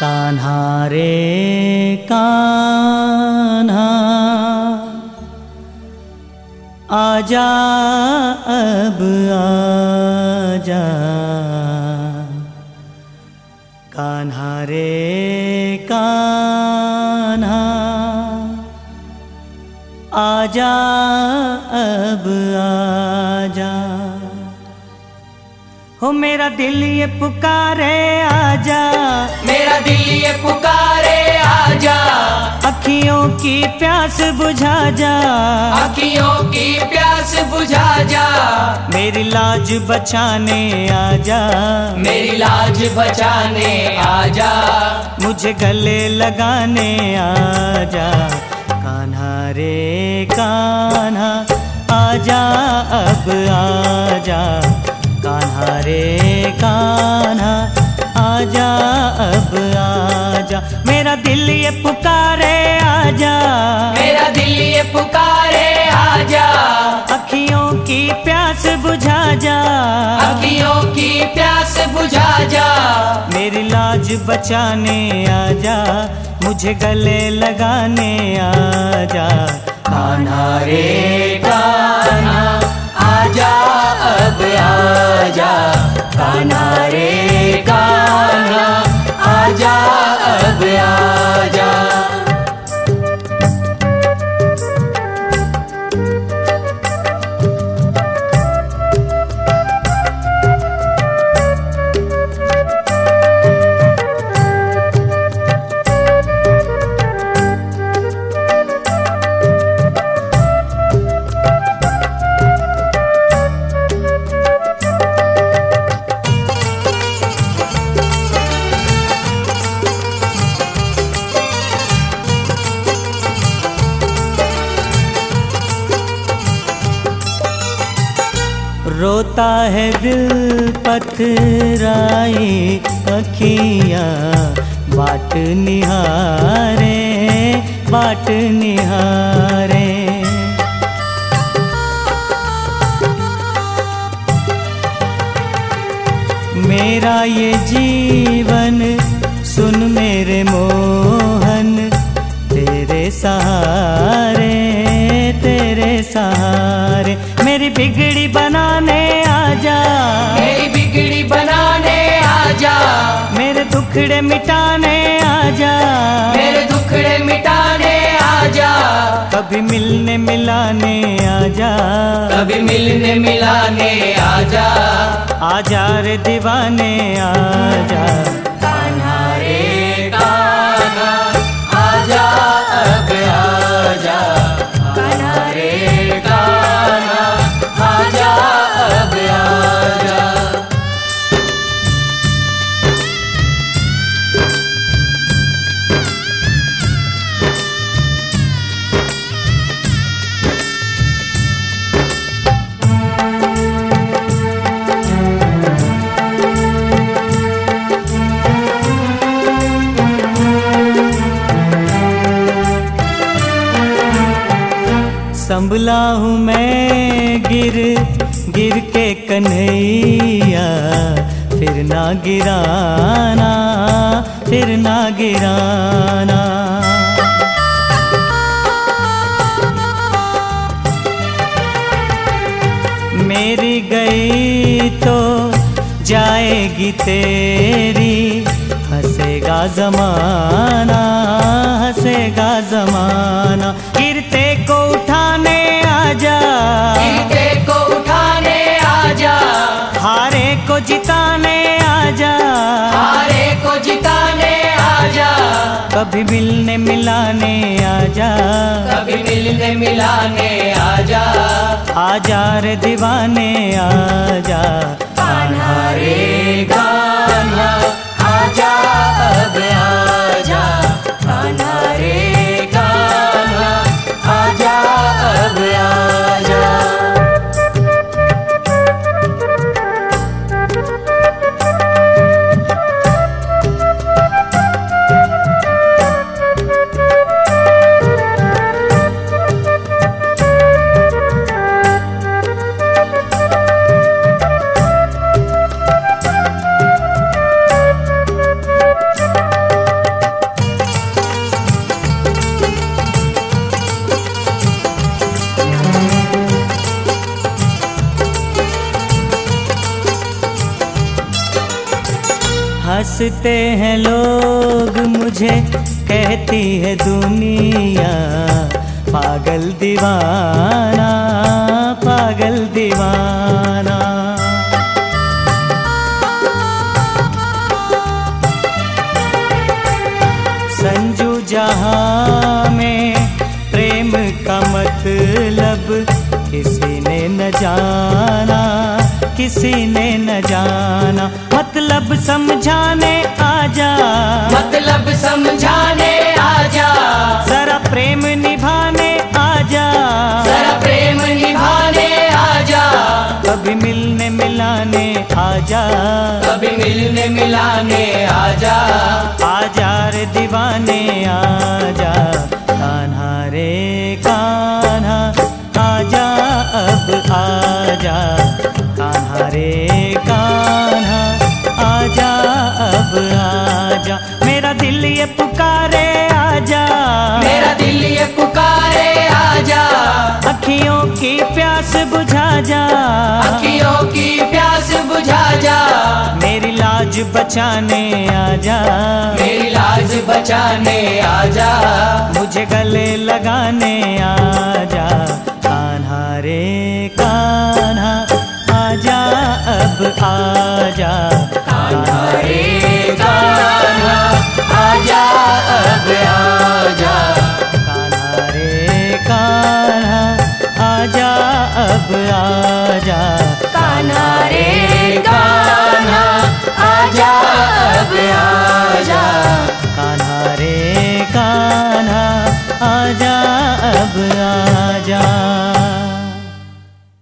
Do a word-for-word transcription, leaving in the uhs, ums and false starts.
कान्हा रे कान्हा आजा अब आजा, कान्हा रे कान्हा आजा अब आजा। हो मेरा दिल ये पुकारे आजा, मेरा दिल ये पुकारे आजा, अखियों की प्यास बुझा जा, अखियों की प्यास बुझा जा, मेरी लाज बचाने आजा, मेरी लाज बचाने आजा, मुझे गले लगाने आजा। कान्हा रे कान्हा आजा अब आजा, कान्हा रे कान्हा आजा अब आजा। मेरा दिल ये पुकारे आजा, मेरा दिल ये पुकारे आजा, अखियों की प्यास बुझा जा, अखियों की प्यास बुझा जा, मेरी लाज बचाने आजा, मुझे गले लगाने आजा। कान्हा रे कान्हा आजा अब आजा, कान्हा रे कान्हा आजा अब आजा। रोता है दिल पथराई अखियाँ, बाट निहारे बाट निहारे। मेरा ये जीवन सुन मेरे मोहन, तेरे सहारे तेरे सहारे। मेरी बिगड़ी बनाने आजा, मेरी बिगड़ी बनाने आजा, मेरे दुखड़े मिटाने आजा, मेरे दुखड़े मिटाने आजा, कभी मिलने मिलाने आजा, कभी मिलने मिलाने आजा। आजा रे दीवाने आजा। कान्हा रे कान्हा आजा अब आजा, कान्हा रे कान्हा आजा अब आजा। संभला हूँ मैं गिर गिर के कन्हैया, फिर ना गिराना फिर ना गिराना। मेरी गई तो जाएगी तेरी, हंसेगा जमाना हंसेगा जमाना। गिरते को उठाने आजा, गिरते को उठाने आजा, हारे को जिताने आजा, हारे को जिताने आजा, कभी मिलने मिलाने आजा, कभी मिलने मिलाने आजा। आजा रे दीवाने आजा। कान्हा रे कान्हा आजा अब आजा, कान्हा रे कान्हा आजा अब आजा। हंसते हैं लोग, मुझे कहती है दुनिया पागल दीवाना, पागल दीवाना। संजू जहां में प्रेम का मतलब किसी ने न जाना, किसी ने न जाना। मतलब समझाने आजा, मतलब समझाने आजा, जरा प्रेम निभाने आजा, जरा प्रेम निभाने आजा। कभी मिलने मिलाने आजा, कभी मिलने मिलाने आजा। आजा रे दीवाने आजा, कान्हा रे कान्हा आजा, अब आजा, कान्हा रे कान्हा आजा, अब आजा। मेरा दिल ये पुकारे आजा, मेरा दिल ये पुकारे आजा। अखियों की प्यास बुझा जा, अखियों की प्यास बुझा जा। मेरी लाज बचाने आजा, मेरी लाज बचाने आजा। मुझे गले लगाने आजा, कान्हा रे कान्हा आजा, अब आजा, कान्हा रे कान्हा आजा, अब आजा। कान्हा रे कान्हा आजा, अब आजा, कान्हा रे कान्हा आजा,